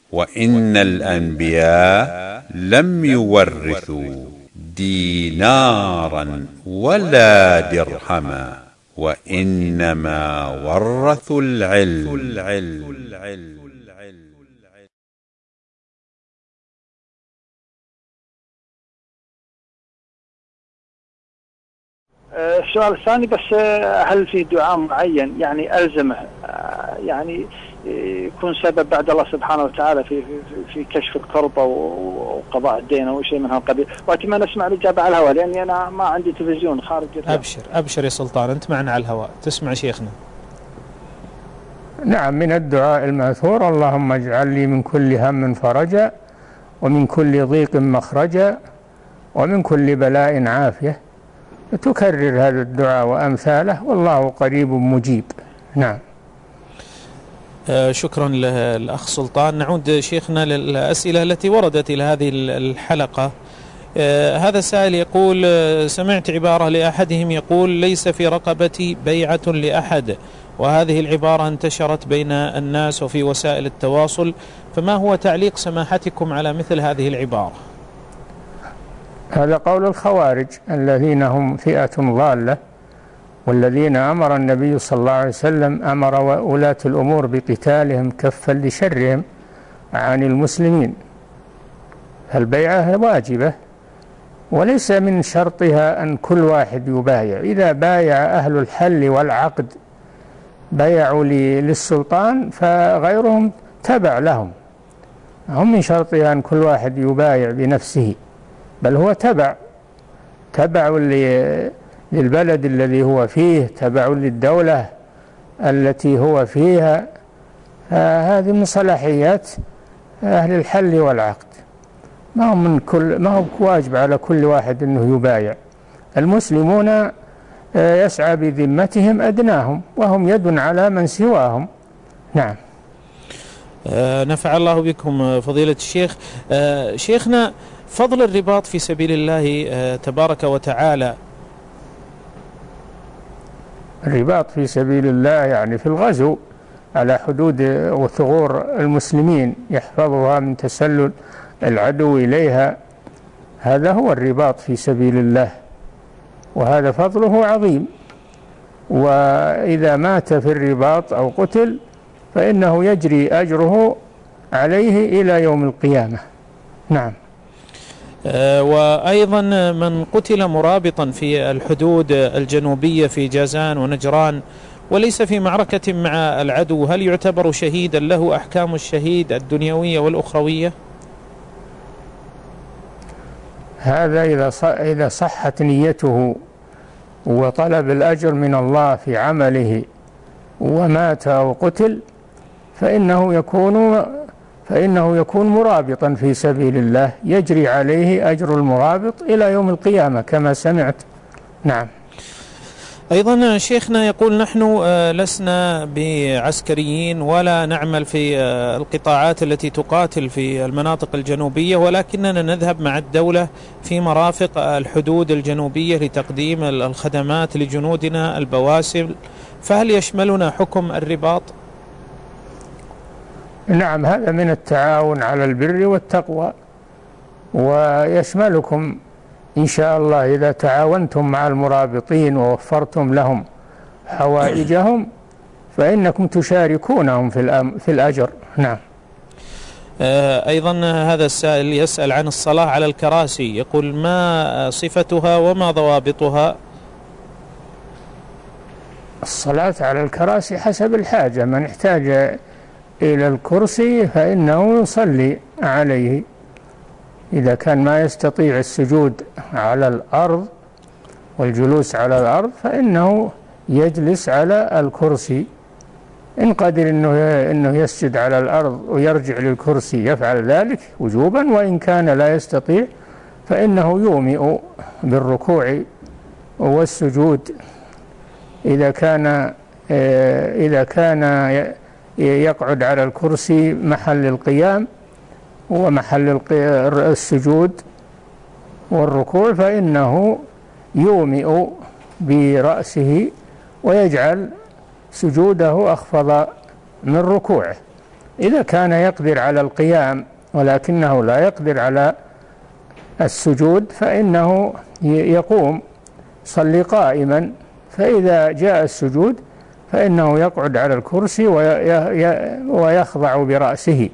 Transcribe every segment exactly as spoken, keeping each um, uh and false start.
وإن الأنبياء لم يورثوا دينارا ولا درهما، وإنما ورثوا العلم. السؤال الثاني بس، هل في دعاء معين يعني ألزمه يعني يكون سبب بعد الله سبحانه وتعالى في في, في كشف الكرب وقضاء الدين أو شيء من هذا القبيل؟ وأتمنى أسمع الإجابة على الهواء لأني أنا ما عندي تلفزيون خارج الرياض. أبشر أبشر يا سلطان، أنت معنا على الهواء تسمع شيخنا. نعم، من الدعاء الماثور: اللهم اجعل لي من كل هم فرجا، ومن كل ضيق مخرجا، ومن كل بلاء عافية. تكرر هذا الدعاء وأمثاله والله قريب مجيب. نعم. آه شكرا للأخ سلطان. نعود شيخنا للأسئلة التي وردت إلى هذه الحلقة. آه هذا السائل يقول: آه سمعت عبارة لأحدهم يقول: ليس في رقبتي بيعة لأحد، وهذه العبارة انتشرت بين الناس وفي وسائل التواصل، فما هو تعليق سماحتكم على مثل هذه العبارة؟ هذا قول الخوارج الذين هم فئة ضالة، والذين أمر النبي صلى الله عليه وسلم أمر ولاة الأمور بقتالهم كفا لشرهم عن المسلمين. فالبيعة واجبة، وليس من شرطها أن كل واحد يبايع. إذا بايع أهل الحل والعقد بايعوا للسلطان فغيرهم تبع لهم، هم من شرطها أن كل واحد يبايع بنفسه، بل هو تبع تبع للبلد الذي هو فيه، تبع للدولة التي هو فيها. هذه من صلاحيات أهل الحل والعقد، ما هو من كل ما هو واجب على كل واحد أنه يبايع. المسلمون يسعى بذمتهم أدناهم، وهم يد على من سواهم. نعم. آه نفع الله بكم فضيلة الشيخ. آه شيخنا، فضل الرباط في سبيل الله آه تبارك وتعالى. الرباط في سبيل الله يعني في الغزو على حدود وثغور المسلمين، يحفظها من تسلل العدو إليها، هذا هو الرباط في سبيل الله، وهذا فضله عظيم. وإذا مات في الرباط أو قتل فإنه يجري أجره عليه إلى يوم القيامة. نعم. أه وأيضا من قتل مرابطا في الحدود الجنوبية في جازان ونجران وليس في معركة مع العدو، هل يعتبر شهيدا له أحكام الشهيد الدنيوية والأخروية؟ هذا إذا إذا صحت نيته وطلب الأجر من الله في عمله ومات أو قتل فإنه يكون فإنه يكون مرابطا في سبيل الله، يجري عليه أجر المرابط إلى يوم القيامة كما سمعت. نعم. أيضا شيخنا يقول: نحن لسنا بعسكريين ولا نعمل في القطاعات التي تقاتل في المناطق الجنوبية، ولكننا نذهب مع الدولة في مرافق الحدود الجنوبية لتقديم الخدمات لجنودنا البواسل، فهل يشملنا حكم الرباط؟ نعم، هذا من التعاون على البر والتقوى، ويشملكم إن شاء الله إذا تعاونتم مع المرابطين ووفرتم لهم حوائجهم فإنكم تشاركونهم في في الأجر. نعم. أيضا هذا السائل يسأل عن الصلاة على الكراسي، يقول: ما صفتها وما ضوابطها؟ الصلاة على الكراسي حسب الحاجة، من احتاج إلى الكرسي فإنه يصلي عليه، إذا كان ما يستطيع السجود على الأرض والجلوس على الأرض فإنه يجلس على الكرسي، إن قدر إنه إنه يسجد على الأرض ويرجع للكرسي يفعل ذلك وجوبا، وإن كان لا يستطيع فإنه يومئ بالركوع والسجود. إذا كان إذا كان يقعد على الكرسي محل القيام ومحل السجود والركوع فإنه يومئ برأسه ويجعل سجوده أخفض من ركوعه، إذا كان يقدر على القيام ولكنه لا يقدر على السجود فإنه يقوم صلي قائما، فإذا جاء السجود فإنه يقعد على الكرسي ويخضع برأسه،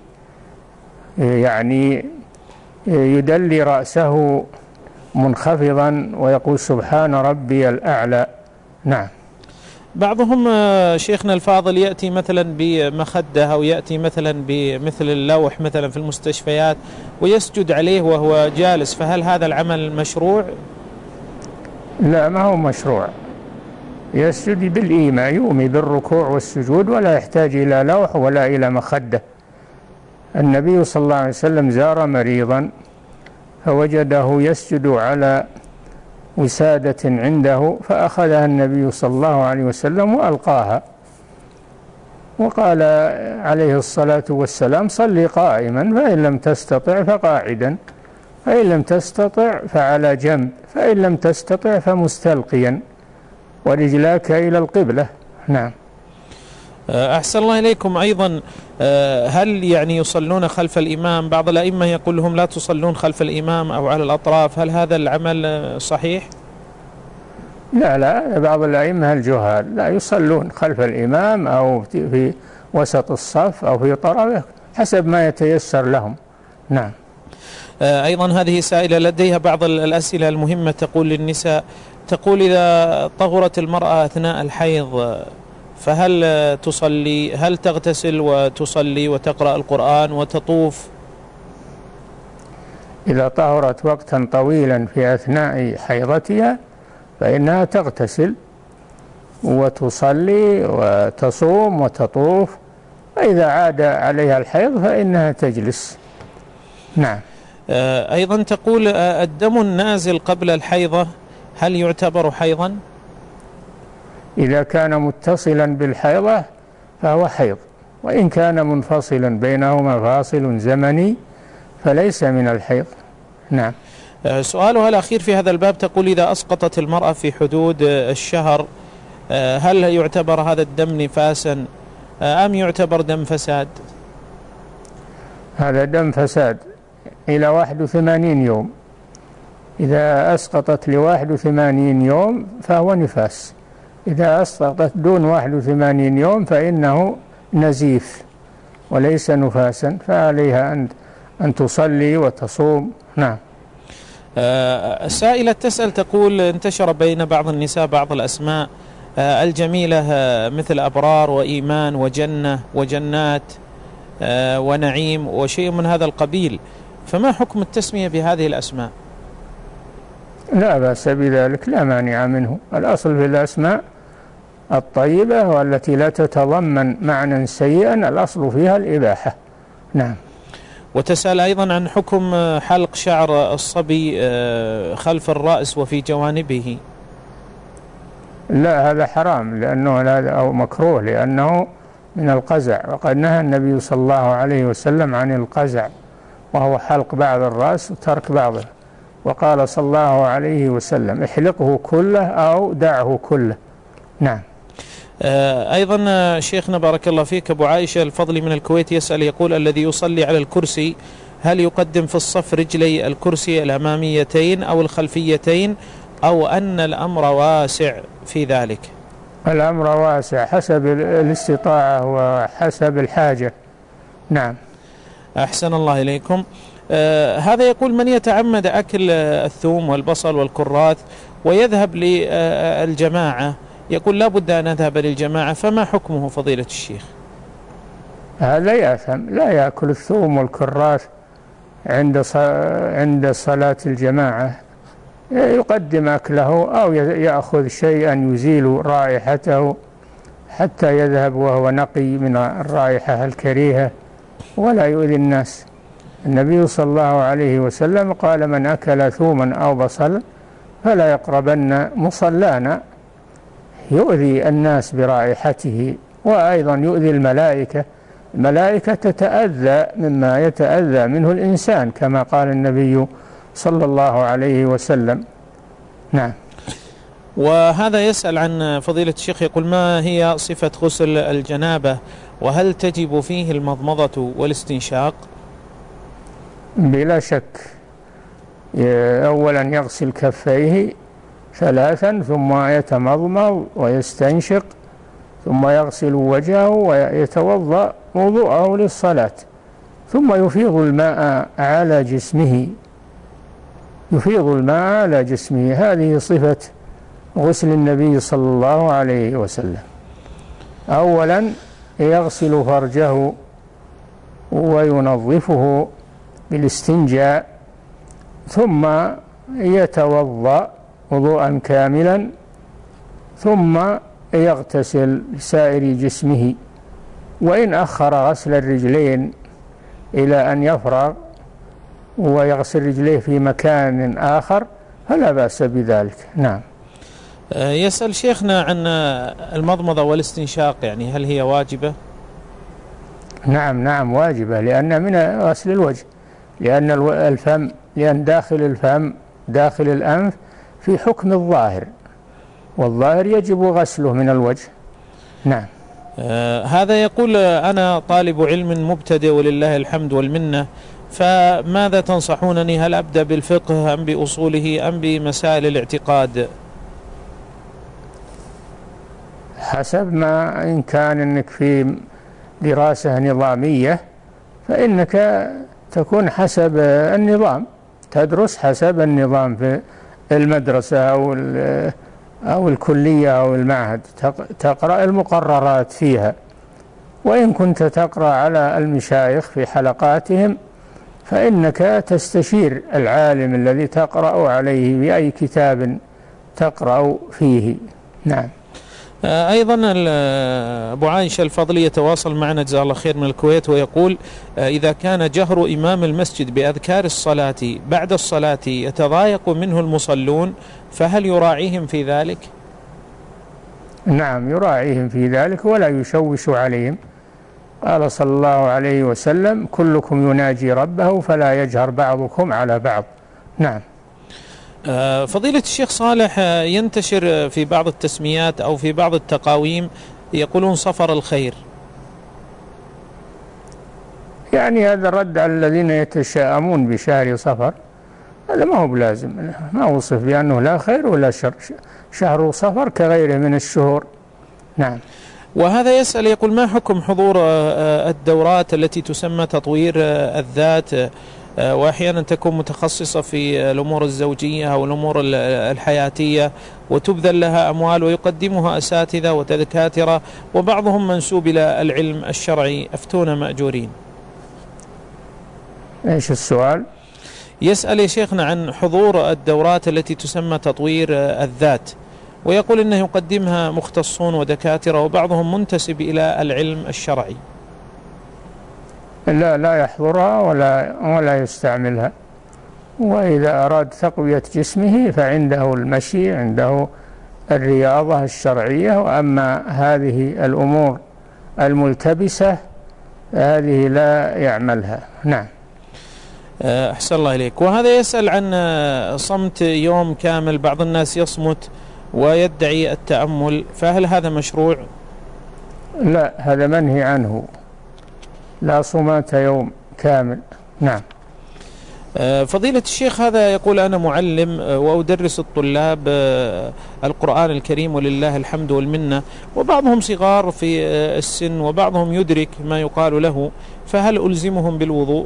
يعني يدلي رأسه منخفضا ويقول سبحان ربي الأعلى. نعم. بعضهم شيخنا الفاضل يأتي مثلا بمخدة أو يأتي مثلا بمثل اللوح مثلا في المستشفيات ويسجد عليه وهو جالس، فهل هذا العمل مشروع؟ لا، ما هو مشروع. يسجد بالإيماء، يومي بالركوع والسجود ولا يحتاج إلى لوح ولا إلى مخدة. النبي صلى الله عليه وسلم زار مريضا فوجده يسجد على وسادة عنده فأخذها النبي صلى الله عليه وسلم وألقاها، وقال عليه الصلاة والسلام صلي قائما، فإن لم تستطع فقاعدا، فإن لم تستطع فعلى جنب، فإن لم تستطع فمستلقيا ورجلاك إلى القبلة. نعم. أحسن الله إليكم. أيضا هل يعني يصلون خلف الإمام؟ بعض الأئمة يقول لهم لا تصلون خلف الإمام أو على الأطراف، هل هذا العمل صحيح؟ لا لا، بعض الأئمة الجهال لا يصلون خلف الإمام أو في وسط الصف أو في طرفه حسب ما يتيسر لهم. نعم. أيضا هذه سائلة لديها بعض الأسئلة المهمة، تقول للنساء، تقول إذا طهرت المرأة أثناء الحيض فهل تصلي، هل تغتسل وتصلي وتقرأ القرآن وتطوف؟ إذا طهرت وقتا طويلا في أثناء حيضتها فإنها تغتسل وتصلي وتصوم وتطوف، وإذا عاد عليها الحيض فإنها تجلس. نعم. أيضا تقول الدم النازل قبل الحيضة هل يعتبر حيضا؟ إذا كان متصلا بالحيضة فهو حيض، وإن كان منفصلا بينهما فاصل زمني فليس من الحيض. نعم. سؤالها الأخير في هذا الباب، تقول إذا أسقطت المرأة في حدود الشهر هل يعتبر هذا الدم نفاسا أم يعتبر دم فساد؟ هذا دم فساد إلى واحد وثمانين يوم، إذا أسقطت لواحد وثمانين يوم فهو نفاس، إذا أسقطت دون واحد وثمانين يوم فإنه نزيف وليس نفاسا، فعليها أن أن تصلي وتصوم. نعم. آه سائلة تسأل تقول انتشر بين بعض النساء بعض الأسماء آه الجميلة آه مثل أبرار وإيمان وجنة وجنات آه ونعيم وشيء من هذا القبيل، فما حكم التسمية بهذه الأسماء؟ لا بأس بذلك، لا مانع منه. الأصل في الأسماء الطيبة والتي لا تتضمن معنى سيئا الأصل فيها الإباحة. نعم. وتسأل أيضا عن حكم حلق شعر الصبي خلف الرأس وفي جوانبه. لا، هذا حرام لأنه هذا أو مكروه لأنه من القزع، وقد نهى النبي صلى الله عليه وسلم عن القزع وهو حلق بعض الرأس وترك بعضه، وقال صلى الله عليه وسلم احلقه كله أو دعه كله. نعم. أيضا شيخنا بارك الله فيك، أبو عائشة الفضلي من الكويت يسأل يقول الذي يصلي على الكرسي هل يقدم في الصف رجلي الكرسي الأماميتين أو الخلفيتين أو أن الأمر واسع في ذلك؟ الأمر واسع حسب الاستطاعة وحسب الحاجة. نعم. أحسن الله إليكم. آه هذا يقول من يتعمد أكل الثوم والبصل والكراث ويذهب للجماعة، يقول لا بد أن أذهب للجماعة، فما حكمه فضيلة الشيخ؟ هذا يأثم، لا يأكل الثوم والكراث عند عند صلاة الجماعة، يقدم أكله أو يأخذ شيئا يزيل رائحته حتى يذهب وهو نقي من الرائحة الكريهة ولا يؤذي الناس. النبي صلى الله عليه وسلم قال من أكل ثوما أو بصلا فلا يقربن مصلانا، يؤذي الناس برائحته وأيضا يؤذي الملائكة، الملائكة تتأذى مما يتأذى منه الإنسان كما قال النبي صلى الله عليه وسلم. نعم. وهذا يسأل عن فضيلة الشيخ، يقول ما هي صفة غسل الجنابة، وهل تجب فيه المضمضة والاستنشاق؟ بلا شك، أولا يغسل كفيه ثلاثا ثم يتمضمض ويستنشق ثم يغسل وجهه ويتوضأ وضوءه للصلاة، ثم يفيض الماء على جسمه يفيض الماء على جسمه هذه صفة غسل النبي صلى الله عليه وسلم. أولا يغسل فرجه وينظفه بالاستنجاء، ثم يتوضأ وضوءا كاملا، ثم يغتسل سائر جسمه، وإن أخر غسل الرجلين إلى أن يفرغ ويغسل رجليه في مكان آخر فلا بأس بذلك. نعم. يسأل شيخنا عن المضمضة والاستنشاق، يعني هل هي واجبة؟ نعم نعم واجبة، لأن من غسل الوجه، لأن الفم لأن داخل الفم داخل الأنف في حكم الظاهر، والظاهر يجب غسله من الوجه. نعم. آه هذا يقول أنا طالب علم مبتدئ ولله الحمد والمنة، فماذا تنصحونني؟ هل أبدأ بالفقه أم بأصوله أم بمسائل الاعتقاد؟ حسب ما، إن كان إنك في دراسة نظامية فإنك تكون حسب النظام، تدرس حسب النظام في المدرسة أو أو الكلية أو المعهد، تقرأ المقررات فيها. وإن كنت تقرأ على المشايخ في حلقاتهم فإنك تستشير العالم الذي تقرأ عليه بأي كتاب تقرأ فيه. نعم. أيضا أبو عائشة الفضلي يتواصل معنا جزاه الله خير من الكويت، ويقول إذا كان جهر إمام المسجد بأذكار الصلاة بعد الصلاة يتضايق منه المصلون فهل يراعيهم في ذلك؟ نعم يراعيهم في ذلك ولا يشوش عليهم. قال صلى الله عليه وسلم كلكم يناجي ربه فلا يجهر بعضكم على بعض. نعم. فضيلة الشيخ صالح، ينتشر في بعض التسميات أو في بعض التقاويم يقولون صفر الخير، يعني هذا رد على الذين يتشائمون بشهر صفر، هذا ما هو بلازم، ما وصف بأنه لا خير ولا شر، شهر صفر كغيره من الشهور. نعم. وهذا يسأل يقول ما حكم حضور الدورات التي تسمى تطوير الذات، وأحيانا تكون متخصصة في الأمور الزوجية أو الأمور الحياتية وتبذل لها أموال ويقدمها أساتذة ودكاترة وبعضهم منسوب إلى العلم الشرعي، أفتونا مأجورين؟ إيش السؤال؟ يسأل يا شيخنا عن حضور الدورات التي تسمى تطوير الذات، ويقول إنه يقدمها مختصون ودكاترة وبعضهم منتسب إلى العلم الشرعي. لا لا يحضرها ولا ولا يستعملها، وإذا أراد تقوية جسمه فعنده المشي، عنده الرياضة الشرعية، وأما هذه الأمور الملتبسة هذه لا يعملها. نعم. أحسن الله إليك. وهذا يسأل عن صمت يوم كامل، بعض الناس يصمت ويدعي التأمل، فهل هذا مشروع؟ لا، هذا منهي عنه، لا صمات يوم كامل. نعم. فضيلة الشيخ، هذا يقول أنا معلم وأدرس الطلاب القرآن الكريم ولله الحمد والمنة، وبعضهم صغار في السن وبعضهم يدرك ما يقال له، فهل ألزمهم بالوضوء؟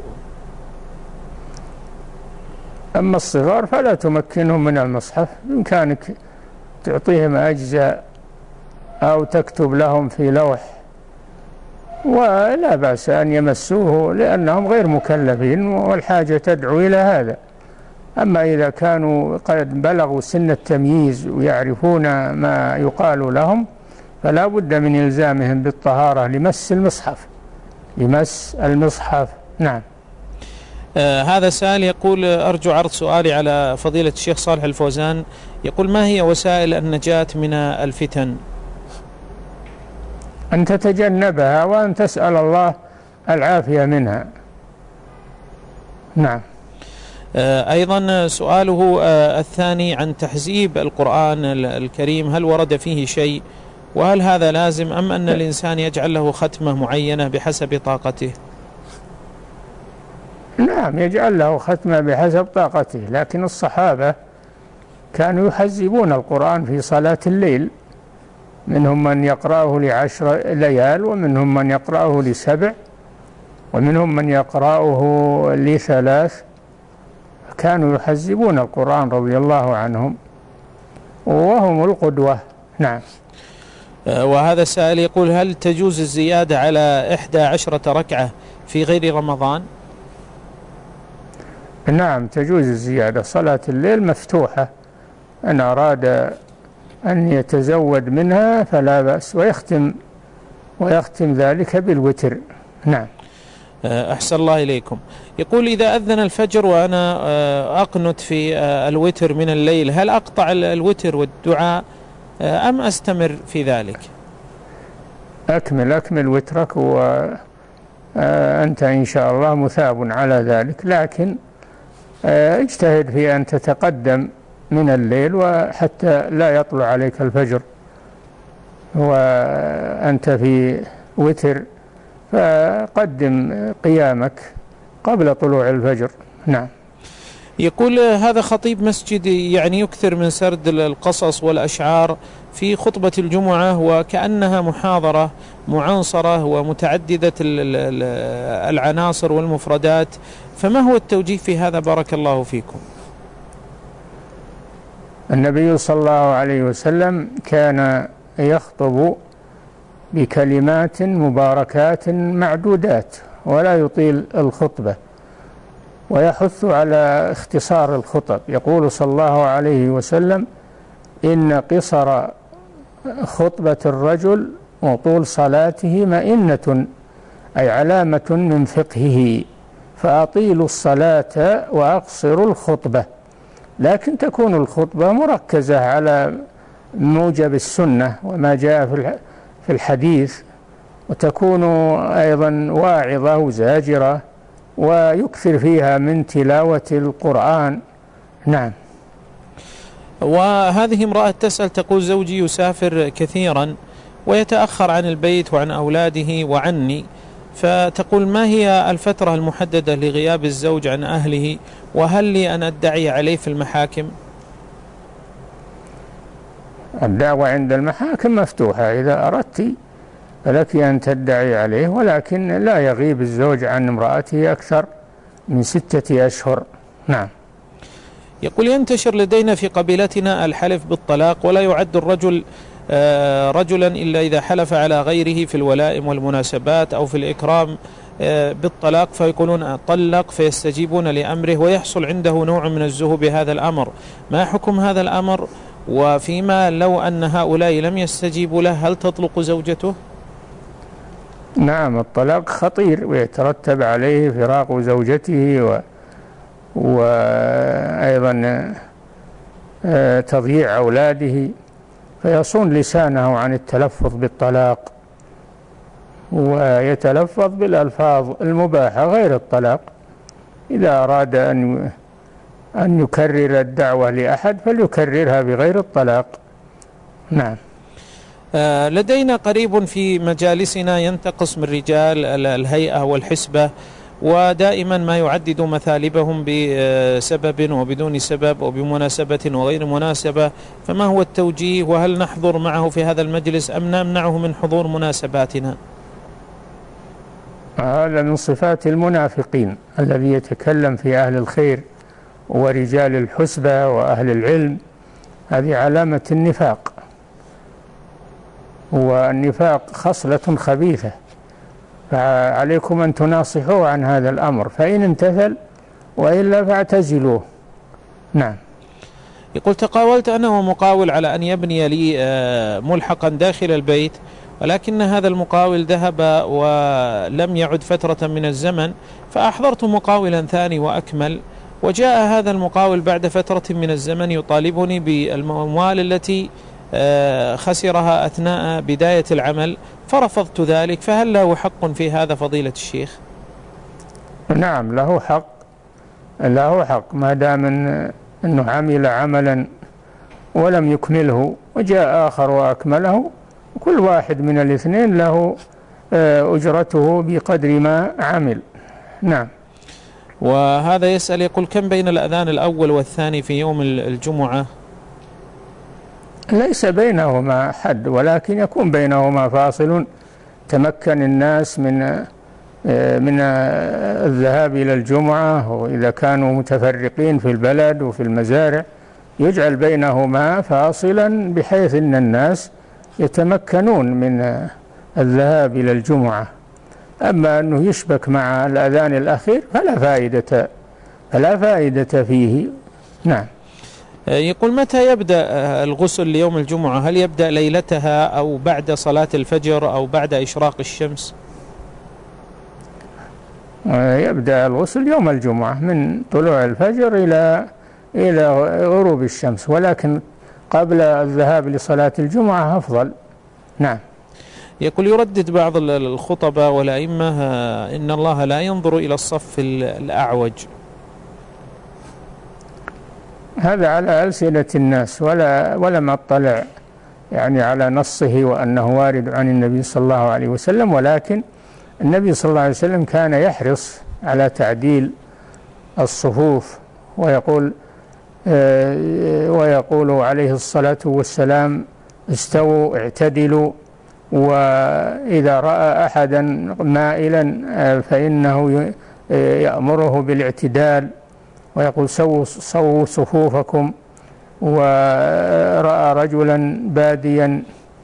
أما الصغار فلا تمكنهم من المصحف، بإمكانك تعطيهم أجزاء أو تكتب لهم في لوح، ولا بأس أن يمسوه لأنهم غير مكلفين والحاجة تدعو إلى هذا. أما إذا كانوا قد بلغوا سن التمييز ويعرفون ما يقال لهم فلا بد من إلزامهم بالطهارة لمس المصحف لمس المصحف. نعم. آه هذا سائل يقول أرجو عرض سؤالي على فضيلة الشيخ صالح الفوزان، يقول ما هي وسائل النجاة من الفتن؟ أن تتجنبها وأن تسأل الله العافية منها. نعم. أيضا سؤاله الثاني عن تحزيب القرآن الكريم، هل ورد فيه شيء؟ وهل هذا لازم أم أن الإنسان يجعل له ختمة معينة بحسب طاقته؟ نعم، يجعل له ختمة بحسب طاقته، لكن الصحابة كانوا يحزبون القرآن في صلاة الليل، منهم من يقرأه لعشر ليال، ومنهم من يقرأه لسبع، ومنهم من يقرأه لثلاث. كانوا يحزبون القرآن رضي الله عنهم وهم القدوة. نعم. وهذا السائل يقول: هل تجوز الزيادة على إحدى عشرة ركعة في غير رمضان؟ نعم، تجوز الزيادة. صلاة الليل مفتوحة، أن أراد أن يتزود منها فلا بأس، ويختم ويختم ذلك بالوتر. نعم. أحسن الله إليكم. يقول: إذا أذن الفجر وأنا أقنت في الوتر من الليل، هل أقطع الوتر والدعاء أم أستمر في ذلك؟ أكمل أكمل وترك، وأنت إن شاء الله مثاب على ذلك، لكن اجتهد في أن تتقدم من الليل وحتى لا يطلع عليك الفجر وأنت في وتر، فقدم قيامك قبل طلوع الفجر. نعم. يقول: هذا خطيب مسجد يعني يكثر من سرد القصص والأشعار في خطبة الجمعة، وكأنها محاضرة معنصرة ومتعددة العناصر والمفردات، فما هو التوجيه في هذا بارك الله فيكم؟ النبي صلى الله عليه وسلم كان يخطب بكلمات مباركات معدودات ولا يطيل الخطبة، ويحث على اختصار الخطب. يقول صلى الله عليه وسلم: إن قصر خطبة الرجل وطول صلاته مئنة، أي علامة من فقهه، فأطيلوا الصلاة وأقصروا الخطبة. لكن تكون الخطبة مركزة على موجب السنة وما جاء في الحديث، وتكون أيضا واعظة وزاجرة، ويكثر فيها من تلاوة القرآن. نعم. وهذه امرأة تسأل تقول: زوجي يسافر كثيرا ويتأخر عن البيت وعن أولاده وعني، فتقول: ما هي الفترة المحددة لغياب الزوج عن أهله؟ وهل لي أن أدعي عليه في المحاكم؟ الدعوة عند المحاكم مفتوحة، إذا أردت فلك أن تدعي عليه، ولكن لا يغيب الزوج عن امرأته أكثر من ستة أشهر. نعم. يقول: ينتشر لدينا في قبيلتنا الحلف بالطلاق، ولا يعد الرجل رجلا إلا إذا حلف على غيره في الولائم والمناسبات أو في الإكرام بالطلاق، فيقولون طلق فيستجيبون لأمره، ويحصل عنده نوع من الزهو بهذا الأمر. ما حكم هذا الأمر؟ وفيما لو أن هؤلاء لم يستجيبوا له، هل تطلق زوجته؟ نعم، الطلاق خطير ويترتب عليه فراق زوجته و... وأيضا تضييع أولاده، فيصون لسانه عن التلفظ بالطلاق، ويتلفظ بالألفاظ المباحة غير الطلاق. إذا أراد أن أن يكرر الدعوة لأحد فليكررها بغير الطلاق. نعم. لدينا قريب في مجالسنا ينتقص من رجال الهيئة والحسبة، ودائما ما يعدد مثالبهم بسبب وبدون سبب وبمناسبة وغير مناسبة، فما هو التوجيه؟ وهل نحضر معه في هذا المجلس أم نمنعه من حضور مناسباتنا؟ هذا من صفات المنافقين، الذي يتكلم في أهل الخير ورجال الحسبة وأهل العلم، هذه علامة النفاق، والنفاق خصلة خبيثة، فعليكم أن تناصحوه عن هذا الأمر، فإن امتثل وإلا فاعتزلوه. نعم. يقول: تقاولت أنا ومقاول على أن يبني لي ملحقا داخل البيت، ولكن هذا المقاول ذهب ولم يعد فترة من الزمن، فأحضرت مقاولا ثاني وأكمل، وجاء هذا المقاول بعد فترة من الزمن يطالبني بالأموال التي خسرها أثناء بداية العمل، فرفضت ذلك، فهل له حق في هذا فضيلة الشيخ؟ نعم، له حق له حق ما دام أنه عمل عملا ولم يكمله وجاء آخر وأكمله، كل واحد من الاثنين له أجرته بقدر ما عمل. نعم. وهذا يسأل يقول كم بين الأذان الأول والثاني في يوم الجمعة؟ ليس بينهما حد، ولكن يكون بينهما فاصل تمكن الناس من من الذهاب إلى الجمعة، وإذا كانوا متفرقين في البلد وفي المزارع يجعل بينهما فاصلا بحيث أن الناس يتمكنون من الذهاب إلى الجمعة. أما أنه يشبك مع الأذان الأخير فلا فائدة فلا فائدة فيه. نعم. يقول متى يبدأ الغسل ليوم الجمعة؟ هل يبدأ ليلتها أو بعد صلاة الفجر أو بعد إشراق الشمس؟ يبدأ الغسل يوم الجمعة من طلوع الفجر إلى إلى غروب الشمس، ولكن قبل الذهاب لصلاة الجمعة أفضل. نعم. يقول يردد بعض الخطباء والأئمة إن الله لا ينظر إلى الصف الأعوج. هذا على ألسنة الناس، ولا ولم أطلع يعني على نصه وأنه وارد عن النبي صلى الله عليه وسلم، ولكن النبي صلى الله عليه وسلم كان يحرص على تعديل الصفوف، ويقول ويقول عليه الصلاة والسلام استووا اعتدلوا، وإذا رأى أحدا مائلا فإنه يأمره بالاعتدال، ويقول سووا سووا صفوفكم، ورأى رجلا باديا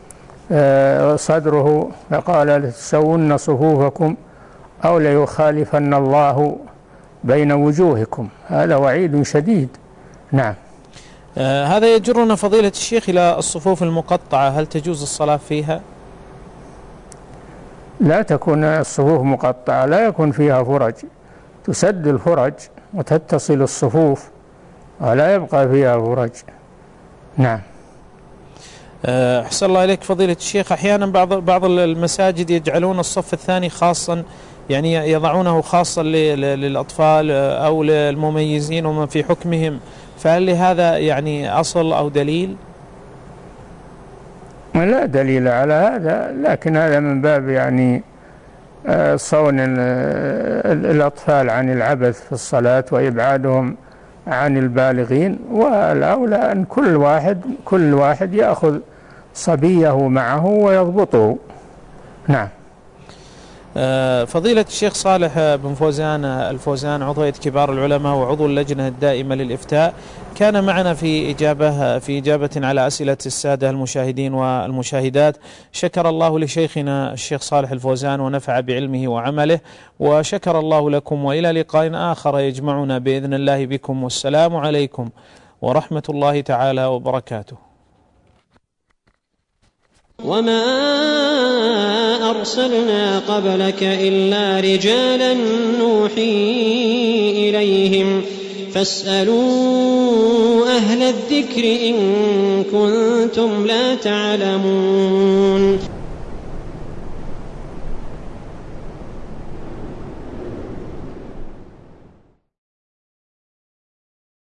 صدره فقال سوون صفوفكم أو ليخالفن الله بين وجوهكم. هذا وعيد شديد. نعم. آه هذا يجرنا فضيلة الشيخ إلى الصفوف المقطعة، هل تجوز الصلاة فيها؟ لا تكون الصفوف مقطعة، لا يكون فيها فرج، تسد الفرج وتتصل الصفوف ولا يبقى فيها فرج. نعم. أحسن الله إليك فضيلة الشيخ، أحيانا بعض بعض المساجد يجعلون الصف الثاني خاصا، يعني يضعونه خاصا للأطفال أو للمميزين ومن في حكمهم، فهل لهذا يعني أصل أو دليل؟ لا دليل على هذا، لكن هذا من باب يعني صون الأطفال عن العبث في الصلاة وإبعادهم عن البالغين، والأولى أن كل واحد كل واحد يأخذ صبيه معه ويضبطه. نعم. فضيلة الشيخ صالح بن فوزان الفوزان عضوية كبار العلماء وعضو اللجنة الدائمة للإفتاء كان معنا في إجابة في إجابة على أسئلة السادة المشاهدين والمشاهدات. شكر الله لشيخنا الشيخ صالح الفوزان ونفع بعلمه وعمله، وشكر الله لكم، وإلى لقاء آخر يجمعنا بإذن الله بكم، والسلام عليكم ورحمة الله تعالى وبركاته. وما أرسلنا قبلك إلا رجالا نوحي إليهم فاسألوا أهل الذكر إن كنتم لا تعلمون.